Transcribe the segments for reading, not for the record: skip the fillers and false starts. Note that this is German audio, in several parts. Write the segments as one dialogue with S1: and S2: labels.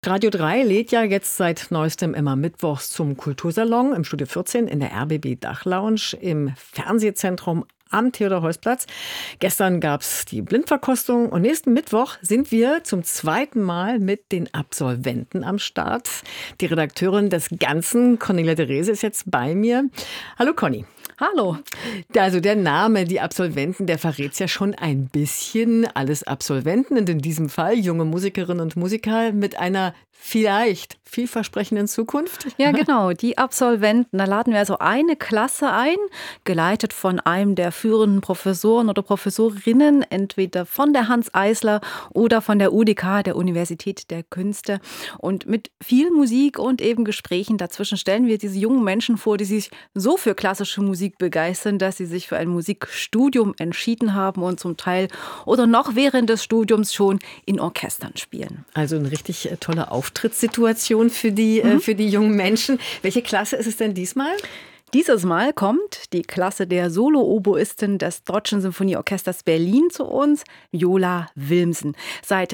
S1: Radio 3 lädt ja jetzt seit neuestem immer mittwochs zum Kultursalon im Studio 14 in der RBB Dachlounge im Fernsehzentrum am Theodor-Heuss-Platz. Gestern gab es die Blindverkostung und nächsten Mittwoch sind wir zum zweiten Mal mit den Absolventen am Start. Die Redakteurin des Ganzen, Cornelia Therese, ist jetzt bei mir. Hallo Conny.
S2: Hallo.
S1: Also der Name, die Absolventen, der verrät ja schon ein bisschen. Alles Absolventen und in diesem Fall junge Musikerinnen und Musiker mit einer vielleicht vielversprechenden Zukunft.
S2: Ja, genau, die Absolventen. Da laden wir also eine Klasse ein, geleitet von einem der führenden Professoren oder Professorinnen, entweder von der Hanns Eisler oder von der UDK, der Universität der Künste. Und mit viel Musik und eben Gesprächen dazwischen stellen wir diese jungen Menschen vor, die sich so für klassische Musik begeistern, dass sie sich für ein Musikstudium entschieden haben und zum Teil oder noch während des Studiums schon in Orchestern spielen.
S1: Also eine richtig tolle Auftrittssituation für die jungen Menschen. Welche Klasse ist es denn diesmal?
S2: Dieses Mal kommt die Klasse der Solo-Oboistin des Deutschen Symphonieorchesters Berlin zu uns, Viola Wilmsen. Seit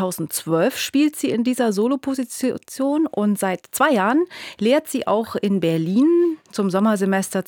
S2: 2012 spielt sie in dieser Soloposition und seit 2 Jahren lehrt sie auch in Berlin. Zum Sommersemester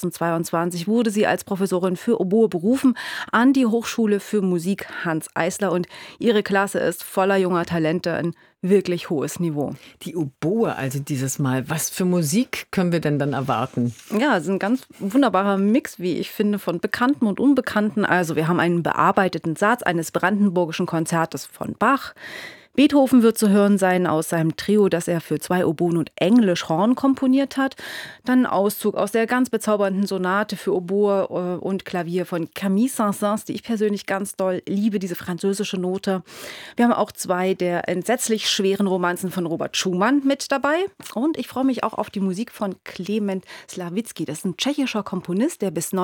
S2: 2022 wurde sie als Professorin für Oboe berufen an die Hochschule für Musik Hanns Eisler und ihre Klasse ist voller junger Talente, ein wirklich hohes Niveau.
S1: Die Oboe also dieses Mal. Was für Musik können wir denn dann erwarten?
S2: Ja, es ist ein ganz wunderbarer Mix, wie ich finde, von Bekannten und Unbekannten. Also wir haben einen bearbeiteten Satz eines brandenburgischen Konzertes von Bach. Beethoven wird zu hören sein aus seinem Trio, das er für 2 Oboen und Englisch Horn komponiert hat. Dann ein Auszug aus der ganz bezaubernden Sonate für Oboe und Klavier von Camille Saint-Saëns, die ich persönlich ganz doll liebe, diese französische Note. Wir haben auch 2 der entsetzlich schweren Romanzen von Robert Schumann mit dabei. Und ich freue mich auch auf die Musik von Klement Slawitzki. Das ist ein tschechischer Komponist, der bis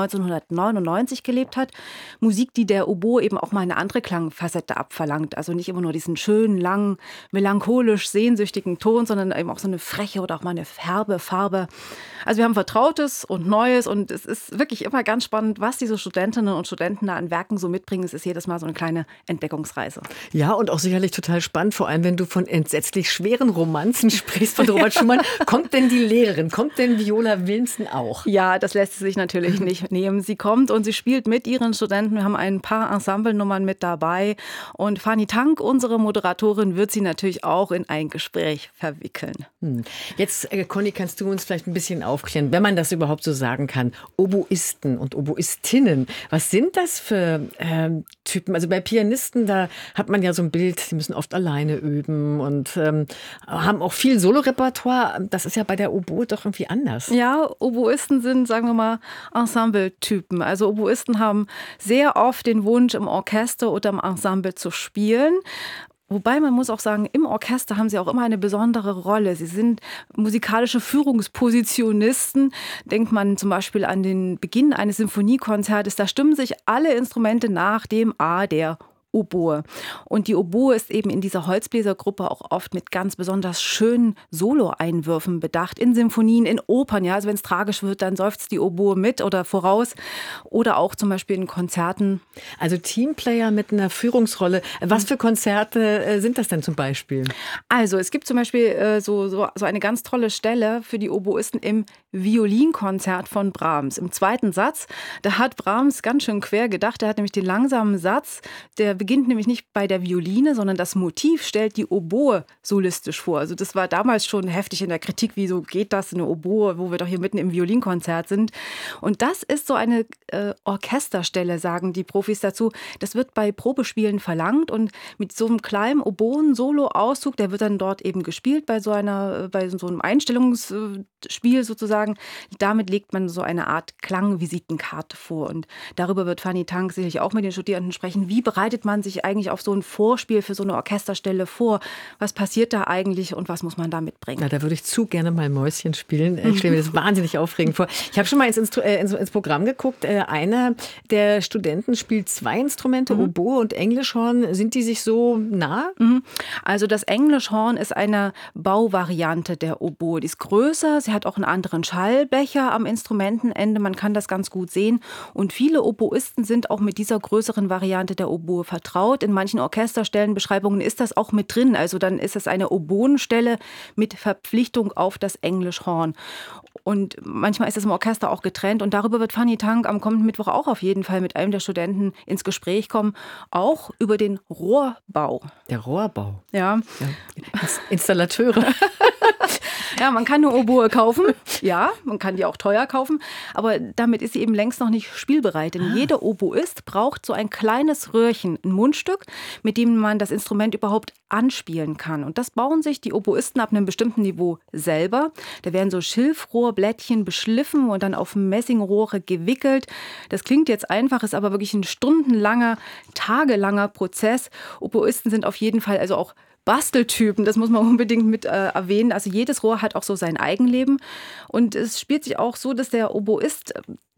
S2: 1999 gelebt hat. Musik, die der Oboe eben auch mal eine andere Klangfacette abverlangt. Also nicht immer nur diesen schönen, langen, melancholisch sehnsüchtigen Ton, sondern eben auch so eine freche oder auch mal eine herbe Farbe. Also wir haben Vertrautes und Neues und es ist wirklich immer ganz spannend, was diese Studentinnen und Studenten da an Werken so mitbringen. Es ist jedes Mal so eine kleine Entdeckungsreise.
S1: Ja, und auch sicherlich total spannend, vor allem wenn du von entsetzlich schweren Romanzen sprichst von Robert Schumann. Kommt denn die Lehrerin, kommt denn Viola Wilmsen auch?
S2: Ja, das lässt sie sich natürlich nicht nehmen. Sie kommt und sie spielt mit ihren Studenten. Wir haben ein paar Ensemblenummern mit dabei und Fanny Tank, unsere Moderatorin, wird sie natürlich auch in ein Gespräch verwickeln.
S1: Jetzt, Conny, kannst du uns vielleicht ein bisschen aufklären, wenn man das überhaupt so sagen kann. Oboisten und Oboistinnen, was sind das für Typen? Also bei Pianisten, da hat man ja so ein Bild, die müssen oft alleine üben und haben auch viel Solorepertoire. Das ist ja bei der Oboe doch irgendwie anders.
S2: Ja, Oboisten sind, sagen wir mal, Ensemble-Typen. Also Oboisten haben sehr oft den Wunsch, im Orchester oder im Ensemble zu spielen. Wobei man muss auch sagen, im Orchester haben sie auch immer eine besondere Rolle. Sie sind musikalische Führungspositionisten. Denkt man zum Beispiel an den Beginn eines Symphoniekonzertes. Da stimmen sich alle Instrumente nach dem A der Oboe. Und die Oboe ist eben in dieser Holzbläsergruppe auch oft mit ganz besonders schönen Solo-Einwürfen bedacht. In Symphonien, in Opern. Ja, also wenn es tragisch wird, dann seufzt die Oboe mit oder voraus. Oder auch zum Beispiel in Konzerten.
S1: Also Teamplayer mit einer Führungsrolle. Was für Konzerte sind das denn zum Beispiel?
S2: Also es gibt zum Beispiel so eine ganz tolle Stelle für die Oboisten im Violinkonzert von Brahms. Im 2. Satz, da hat Brahms ganz schön quer gedacht. Er hat nämlich den langsamen Satz, der beginnt nämlich nicht bei der Violine, sondern das Motiv stellt die Oboe solistisch vor. Also das war damals schon heftig in der Kritik, wieso geht das, eine Oboe, wo wir doch hier mitten im Violinkonzert sind. Und das ist so eine Orchesterstelle, sagen die Profis dazu. Das wird bei Probespielen verlangt und mit so einem kleinen Oboen-Solo-Auszug, der wird dann dort eben gespielt bei so einem Einstellungsspiel sozusagen. Damit legt man so eine Art Klangvisitenkarte vor und darüber wird Fanny Tank sicherlich auch mit den Studierenden sprechen. Wie bereitet man sich eigentlich auf so ein Vorspiel für so eine Orchesterstelle vor? Was passiert da eigentlich und was muss man da mitbringen?
S1: Na, da würde ich zu gerne mal Mäuschen spielen. Ich stelle mir das wahnsinnig aufregend vor. Ich habe schon mal ins Programm geguckt. Einer der Studenten spielt 2 Instrumente, Oboe und Englischhorn. Sind die sich so nah?
S2: Also das Englischhorn ist eine Bauvariante der Oboe. Die ist größer, sie hat auch einen anderen Schallbecher am Instrumentenende. Man kann das ganz gut sehen. Und viele Oboisten sind auch mit dieser größeren Variante der Oboe vertraut. In manchen Orchesterstellenbeschreibungen ist das auch mit drin. Also dann ist es eine Oboenstelle mit Verpflichtung auf das Englischhorn. Und manchmal ist es im Orchester auch getrennt. Und darüber wird Fanny Tank am kommenden Mittwoch auch auf jeden Fall mit einem der Studenten ins Gespräch kommen. Auch über den Rohrbau.
S1: Der Rohrbau?
S2: Ja.
S1: Installateure.
S2: Ja, man kann eine Oboe kaufen. Ja, man kann die auch teuer kaufen. Aber damit ist sie eben längst noch nicht spielbereit. Denn jeder Oboist braucht so ein kleines Röhrchen, ein Mundstück, mit dem man das Instrument überhaupt anspielen kann. Und das bauen sich die Oboisten ab einem bestimmten Niveau selber. Da werden so Schilfrohrblättchen beschliffen und dann auf Messingrohre gewickelt. Das klingt jetzt einfach, ist aber wirklich ein stundenlanger, tagelanger Prozess. Oboisten sind auf jeden Fall also auch Basteltypen, das muss man unbedingt mit erwähnen. Also jedes Rohr hat auch so sein Eigenleben. Und es spielt sich auch so, dass der Oboist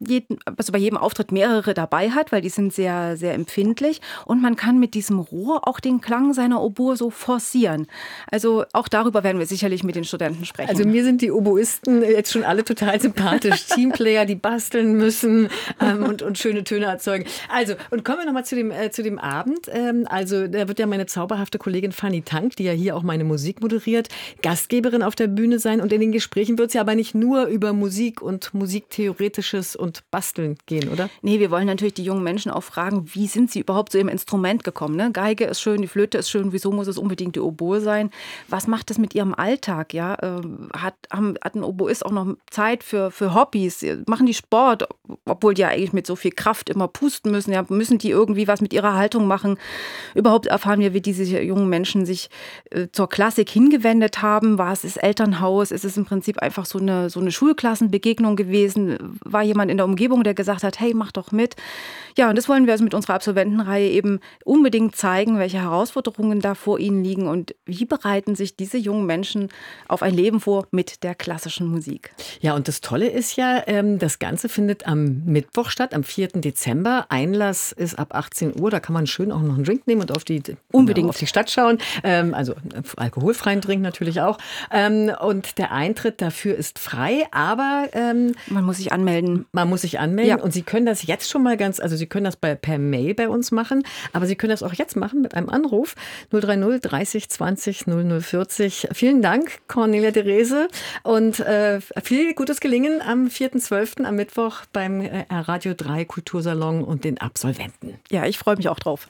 S2: bei jedem Auftritt mehrere dabei hat, weil die sind sehr, sehr empfindlich. Und man kann mit diesem Rohr auch den Klang seiner Oboe so forcieren. Also auch darüber werden wir sicherlich mit den Studenten sprechen.
S1: Also mir sind die Oboisten jetzt schon alle total sympathisch. Teamplayer, die basteln müssen und schöne Töne erzeugen. Also, und kommen wir nochmal zu dem Abend. Also da wird ja meine zauberhafte Kollegin Fanny Tank, die ja hier auch meine Musik moderiert, Gastgeberin auf der Bühne sein. Und in den Gesprächen wird es ja aber nicht nur über Musik und Musiktheoretisches und Basteln gehen, oder?
S2: Nee, wir wollen natürlich die jungen Menschen auch fragen, wie sind sie überhaupt zu ihrem Instrument gekommen? Ne? Geige ist schön, die Flöte ist schön, wieso muss es unbedingt die Oboe sein? Was macht es mit ihrem Alltag? Ja? Hat ein Oboist auch noch Zeit für Hobbys? Machen die Sport, obwohl die ja eigentlich mit so viel Kraft immer pusten müssen? Ja? Müssen die irgendwie was mit ihrer Haltung machen? Überhaupt erfahren wir, wie diese jungen Menschen sich zur Klassik hingewendet haben. War es das Elternhaus? Ist es im Prinzip einfach so eine Schulklassenbegegnung gewesen? War jemand in der Umgebung, der gesagt hat, hey, mach doch mit. Ja, und das wollen wir also mit unserer Absolventenreihe eben unbedingt zeigen, welche Herausforderungen da vor ihnen liegen und wie bereiten sich diese jungen Menschen auf ein Leben vor mit der klassischen Musik.
S1: Ja, und das Tolle ist ja, das Ganze findet am Mittwoch statt, am 4. Dezember. Einlass ist ab 18 Uhr, da kann man schön auch noch einen Drink nehmen und auf die Stadt schauen. Also alkoholfreien Drink natürlich auch. Und der Eintritt dafür ist frei, aber
S2: man muss sich anmelden.
S1: Ja. Und Sie können das jetzt schon mal Sie können das per Mail bei uns machen, aber Sie können das auch jetzt machen mit einem Anruf 030 30 20 0040. Vielen Dank, Cornelia Therese, und viel gutes Gelingen am 4.12. am Mittwoch beim Radio 3 Kultursalon und den Absolventen.
S2: Ja, ich freue mich auch drauf.